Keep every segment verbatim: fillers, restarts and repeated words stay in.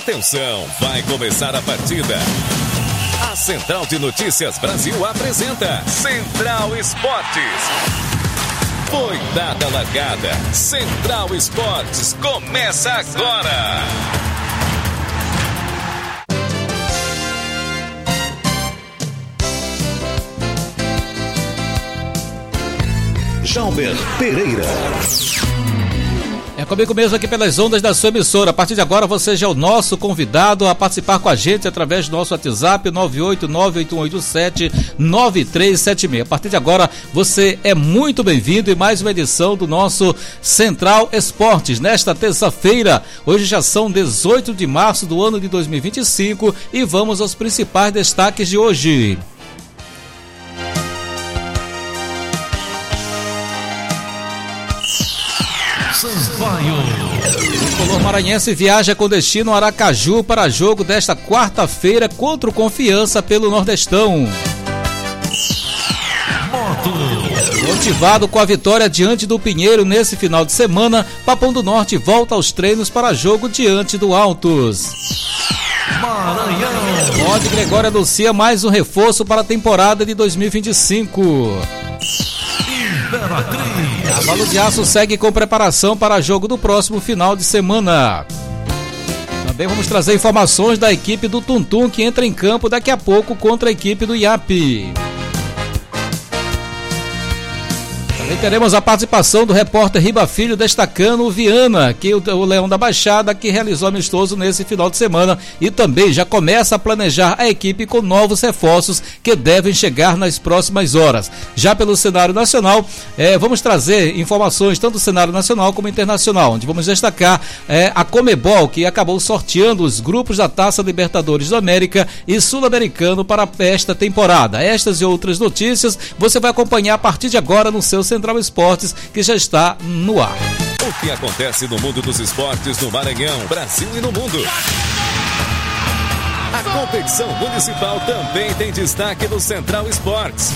Atenção, vai começar a partida. A Central de Notícias Brasil apresenta Central Esportes. Foi dada a largada. Central Esportes começa agora. Jalber Pereira. É comigo mesmo aqui pelas ondas da sua emissora. A partir de agora você já é o nosso convidado a participar com a gente através do nosso WhatsApp nove oito nove oito um oito sete nove três sete seis. A partir de agora você é muito bem-vindo em mais uma edição do nosso Central Esportes. Nesta terça-feira, hoje já são dezoito de março do ano de dois mil e vinte e cinco e vamos aos principais destaques de hoje. O tricolor maranhense viaja com destino a Aracaju para jogo desta quarta-feira contra o Confiança pelo Nordestão. Motivado com a vitória diante do Pinheiro nesse final de semana, Papão do Norte volta aos treinos para jogo diante do Altos. Maranhão. Rod Gregório anuncia mais um reforço para a temporada de dois mil e vinte e cinco. Cavalo de Aço segue com preparação para jogo do próximo final de semana. Também vamos trazer informações da equipe do Tuntum, que entra em campo daqui a pouco contra a equipe do I A P. Também teremos a participação do repórter Riba Filho destacando o Viana, que o, o Leão da Baixada, que realizou amistoso nesse final de semana e também já começa a planejar a equipe com novos reforços que devem chegar nas próximas horas. Já pelo cenário nacional, eh, vamos trazer informações tanto do cenário nacional como internacional, onde vamos destacar eh, a Comebol, que acabou sorteando os grupos da Taça Libertadores da América e Sul-Americano para esta temporada. Estas e outras notícias você vai acompanhar a partir de agora no seu Central Esportes, que já está no ar. O que acontece no mundo dos esportes no Maranhão, Brasil e no mundo? A competição municipal também tem destaque no Central Esportes.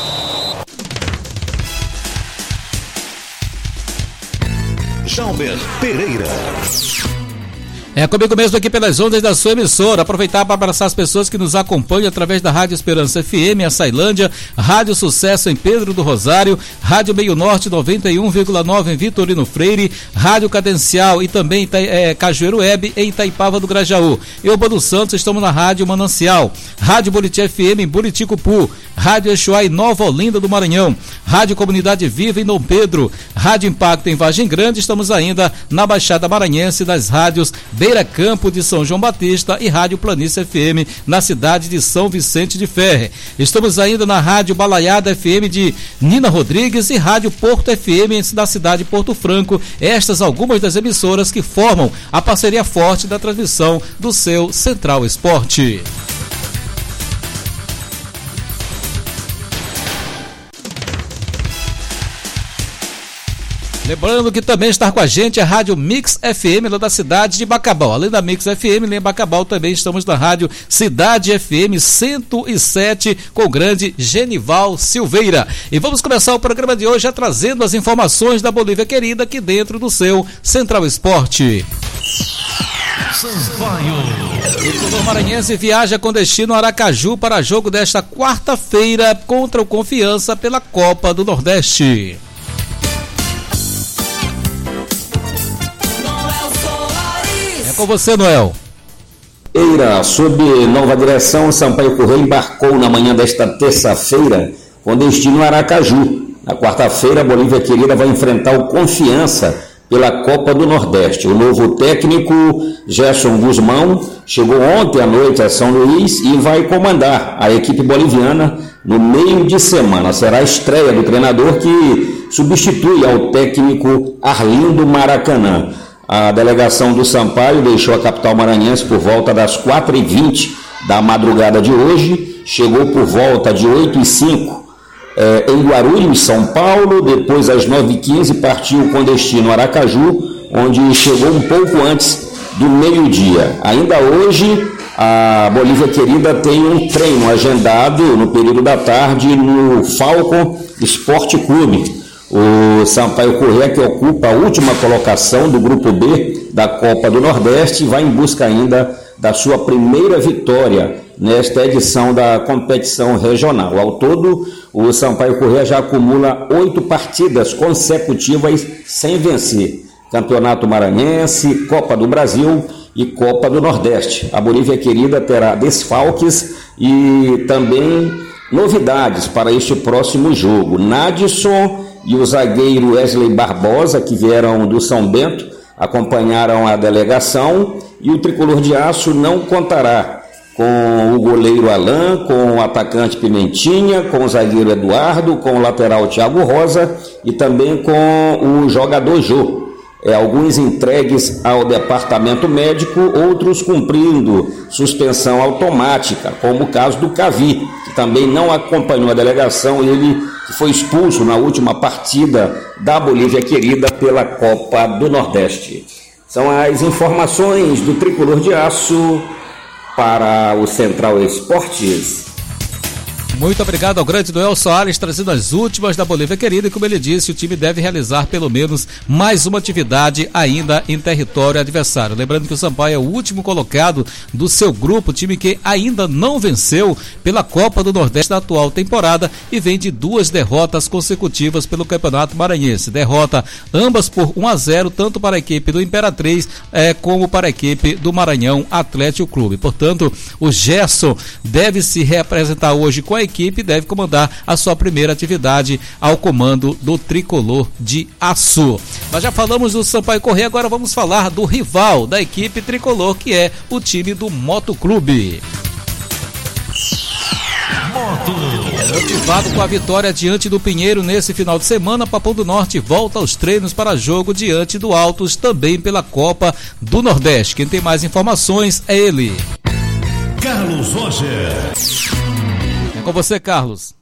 Jalber Pereira. É comigo mesmo aqui pelas ondas da sua emissora. Aproveitar para abraçar as pessoas que nos acompanham através da Rádio Esperança F M em Açailândia, Rádio Sucesso em Pedro do Rosário, Rádio Meio Norte noventa e um vírgula nove em Vitorino Freire, Rádio Cadencial e também é, Cajueiro Web em Itaipava do Grajaú. Eu, Bando Santos, estamos na Rádio Manancial, Rádio Buriti F M em Buriticupu, Rádio Exuá em Nova Olinda do Maranhão, Rádio Comunidade Viva em Dom Pedro, Rádio Impacto em Vargem Grande. Estamos ainda na Baixada Maranhense das rádios Beira Campo de São João Batista e Rádio Planície F M na cidade de São Vicente de Ferre. Estamos ainda na Rádio Balaiada F M de Nina Rodrigues e Rádio Porto F M da cidade de Porto Franco. Estas algumas das emissoras que formam a parceria forte da transmissão do seu Central Esporte. Lembrando que também está com a gente a Rádio Mix F M lá da cidade de Bacabal. Além da Mix F M, lá em Bacabal também estamos na Rádio Cidade F M cento e sete com o grande Genival Silveira. E vamos começar o programa de hoje já trazendo as informações da Bolívia querida aqui dentro do seu Central Esporte. O tricolor maranhense viaja com destino a Aracaju para jogo desta quarta-feira contra o Confiança pela Copa do Nordeste. Com você, Noel. Eira, sob nova direção, Sampaio Corrêa embarcou na manhã desta terça-feira com destino a Aracaju. Na quarta-feira, a Bolívia querida vai enfrentar o Confiança pela Copa do Nordeste. O novo técnico, Gerson Guzmão, chegou ontem à noite a São Luís e vai comandar a equipe boliviana no meio de semana. Será a estreia do treinador que substitui ao técnico Arlindo Maracanã. A delegação do Sampaio deixou a capital maranhense por volta das quatro e vinte da madrugada de hoje, chegou por volta de oito e cinco eh, em Guarulhos, São Paulo, depois às nove e quinze partiu com destino a Aracaju, onde chegou um pouco antes do meio-dia. Ainda hoje, a Bolívia querida tem um treino agendado no período da tarde no Falcon Esporte Clube. O Sampaio Corrêa, que ocupa a última colocação do Grupo B da Copa do Nordeste, vai em busca ainda da sua primeira vitória nesta edição da competição regional. Ao todo, o Sampaio Corrêa já acumula oito partidas consecutivas sem vencer. Campeonato Maranhense, Copa do Brasil e Copa do Nordeste. A Bolívia Querida terá desfalques e também novidades para este próximo jogo. Nadson e o zagueiro Wesley Barbosa, que vieram do São Bento, acompanharam a delegação, e o Tricolor de Aço não contará com o goleiro Alain, com o atacante Pimentinha, com o zagueiro Eduardo, com o lateral Thiago Rosa e também com o jogador Jô. É, alguns entregues ao departamento médico, outros cumprindo suspensão automática, como o caso do Cavi, que também não acompanhou a delegação, ele foi expulso na última partida da Bolívia Querida pela Copa do Nordeste. São as informações do Tricolor de Aço para o Central Esportes. Muito obrigado ao grande Noel Soares, trazendo as últimas da Bolívia Querida, e como ele disse, o time deve realizar pelo menos mais uma atividade ainda em território adversário. Lembrando que o Sampaio é o último colocado do seu grupo, time que ainda não venceu pela Copa do Nordeste da atual temporada e vem de duas derrotas consecutivas pelo Campeonato Maranhense. Derrota ambas por um a zero, tanto para a equipe do Imperatriz eh, como para a equipe do Maranhão Atlético Clube. Portanto, o Gerson deve se representar hoje com a equipe, deve comandar a sua primeira atividade ao comando do Tricolor de Açu. Nós já falamos do Sampaio Corrêa, agora vamos falar do rival da equipe tricolor, que é o time do Motoclube. Motivado com a vitória diante do Pinheiro nesse final de semana, Papão do Norte volta aos treinos para jogo diante do Altos, também pela Copa do Nordeste. Quem tem mais informações é ele, Carlos Roger. Com você, Carlos.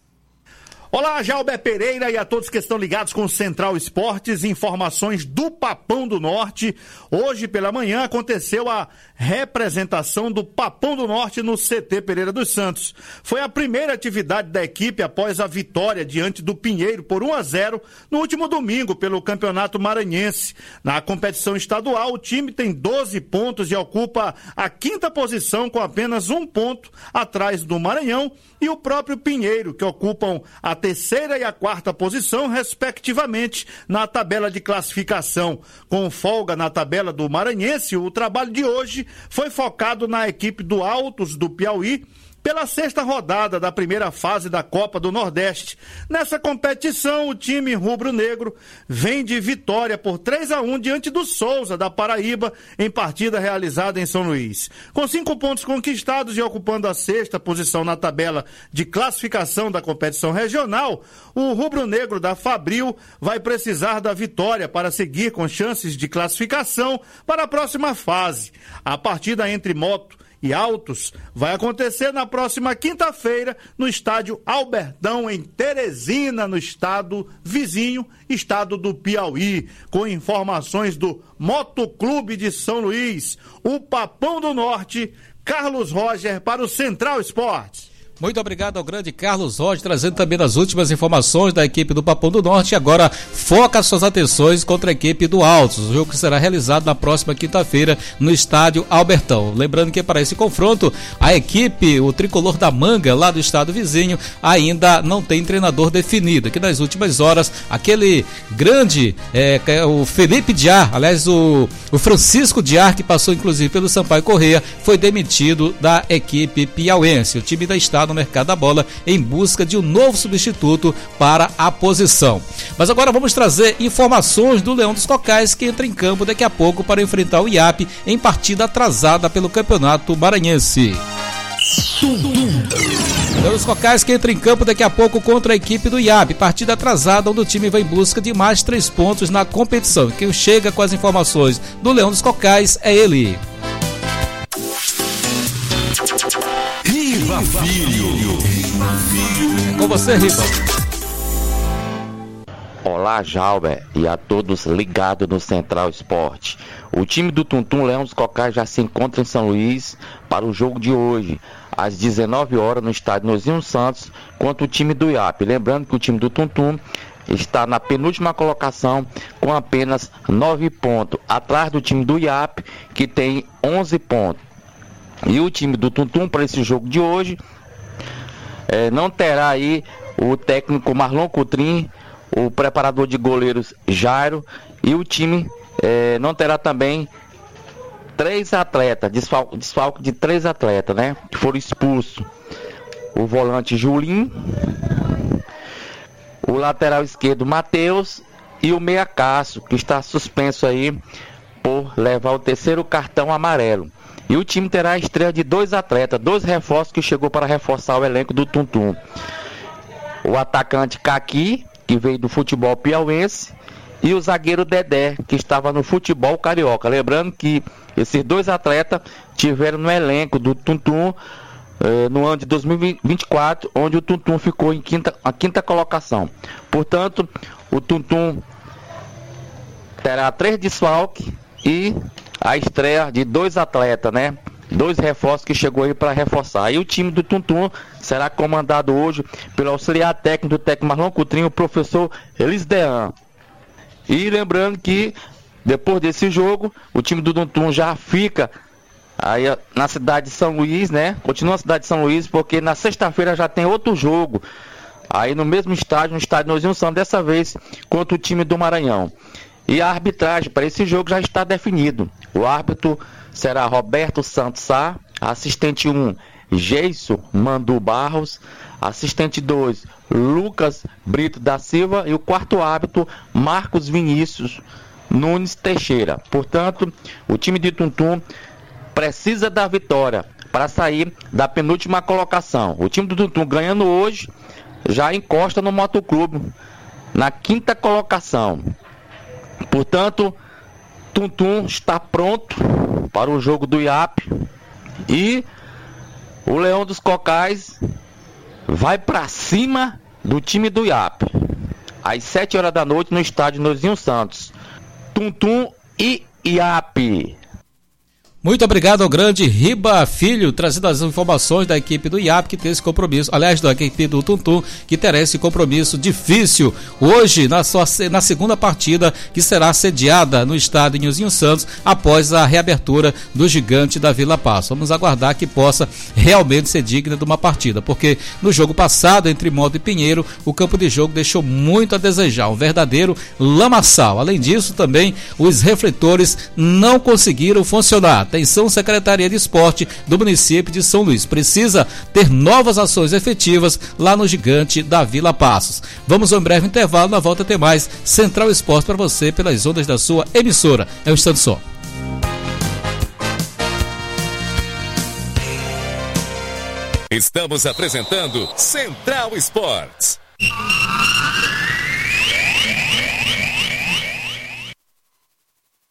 Olá, Jalber Pereira e a todos que estão ligados com o Central Esportes, informações do Papão do Norte. Hoje pela manhã aconteceu a representação do Papão do Norte no C T Pereira dos Santos. Foi a primeira atividade da equipe após a vitória diante do Pinheiro por um a zero no último domingo pelo Campeonato Maranhense. Na competição estadual, o time tem doze pontos e ocupa a quinta posição com apenas um ponto atrás do Maranhão e o próprio Pinheiro, que ocupam a terceira e a quarta posição, respectivamente, na tabela de classificação. Com folga na tabela do Maranhense, o trabalho de hoje foi focado na equipe do Altos do Piauí, pela sexta rodada da primeira fase da Copa do Nordeste. Nessa competição, o time rubro-negro vem de vitória por três a um diante do Souza, da Paraíba, em partida realizada em São Luís. Com cinco pontos conquistados e ocupando a sexta posição na tabela de classificação da competição regional, o rubro-negro da Fabril vai precisar da vitória para seguir com chances de classificação para a próxima fase. A partida entre Moto e Altos vai acontecer na próxima quinta-feira no estádio Albertão, em Teresina, no estado vizinho, estado do Piauí. Com informações do Motoclube de São Luís, o Papão do Norte, Carlos Roger para o Central Esportes. Muito obrigado ao grande Carlos Roger, trazendo também as últimas informações da equipe do Papão do Norte. E agora foca suas atenções contra a equipe do Altos, o jogo que será realizado na próxima quinta-feira no estádio Albertão. Lembrando que para esse confronto, a equipe, o Tricolor da Manga, lá do estado vizinho, ainda não tem treinador definido. Que nas últimas horas, aquele grande, é, o Felipe Diar, aliás, o, o Francisco Diar, que passou inclusive pelo Sampaio Corrêa, foi demitido da equipe piauense. O time ainda está no mercado da bola em busca de um novo substituto para a posição. Mas agora vamos trazer informações do Leão dos Cocais, que entra em campo daqui a pouco para enfrentar o I A P em partida atrasada pelo Campeonato Maranhense. Leão dos Cocais que entra em campo daqui a pouco contra a equipe do I A P, partida atrasada onde o time vai em busca de mais três pontos na competição. Quem chega com as informações do Leão dos Cocais é ele, Riva Filho. É com você, Riva. Olá, Jalber, e a todos ligados no Central Esporte. O time do Tuntum Leão dos Cocais já se encontra em São Luís para o jogo de hoje, às dezenove horas, no estádio Nozinho Santos, contra o time do I A P. Lembrando que o time do Tuntum está na penúltima colocação com apenas nove pontos, atrás do time do I A P, que tem onze pontos. E o time do Tuntum para esse jogo de hoje é, não terá aí o técnico Marlon Coutrin, o preparador de goleiros Jairo, e o time é, não terá também três atletas, desfalque, desfalque de três atletas, né? Que foram expulsos. O volante Julinho, o lateral esquerdo Matheus e o meia Cássio, que está suspenso aí por levar o terceiro cartão amarelo. E o time terá a estreia de dois atletas, dois reforços que chegou para reforçar o elenco do Tuntum. O atacante Caqui, que veio do futebol piauense, e o zagueiro Dedé, que estava no futebol carioca. Lembrando que esses dois atletas tiveram no elenco do Tuntum eh, no ano de dois mil e vinte e quatro, onde o Tuntum ficou em quinta, a quinta colocação. Portanto, o Tuntum terá três desfalques e a estreia de dois atletas, né? Dois reforços que chegou aí para reforçar. E o time do Tuntum será comandado hoje pelo auxiliar técnico do técnico Marlon Coutrin, o professor Elisdean. E lembrando que depois desse jogo, o time do Tuntum já fica aí na cidade de São Luís, né? Continua na cidade de São Luís, porque na sexta-feira já tem outro jogo. Aí no mesmo estádio, no estádio Nozinho Santos, dessa vez contra o time do Maranhão. E a arbitragem para esse jogo já está definido. O árbitro será Roberto Santos Sá, assistente um, Geiso Mandu Barros, assistente dois, Lucas Brito da Silva, e o quarto árbitro, Marcos Vinícius Nunes Teixeira. Portanto, o time de Tuntum precisa da vitória para sair da penúltima colocação. O time do Tuntum ganhando hoje já encosta no Motoclube na quinta colocação. Portanto, Tuntum está pronto para o jogo do I A P e o Leão dos Cocais vai para cima do time do I A P às sete horas da noite no estádio Nozinho Santos. Tuntum e I A P. Muito obrigado ao grande Riba Filho, trazendo as informações da equipe do I A P que tem esse compromisso, aliás, da equipe do Tuntum, que terá esse compromisso difícil hoje, na, sua, na segunda partida, que será sediada no estádio Nhozinho Santos, após a reabertura do gigante da Vila Passo. Vamos aguardar que possa realmente ser digna de uma partida, porque no jogo passado, entre Moto e Pinheiro, o campo de jogo deixou muito a desejar, um verdadeiro lamaçal. Além disso, também, os refletores não conseguiram funcionar. Atenção, Secretaria de Esporte do município de São Luís. Precisa ter novas ações efetivas lá no gigante da Vila Passos. Vamos a um breve intervalo, na volta tem mais Central Esporte para você pelas ondas da sua emissora. É um instante só. Estamos apresentando Central Esportes.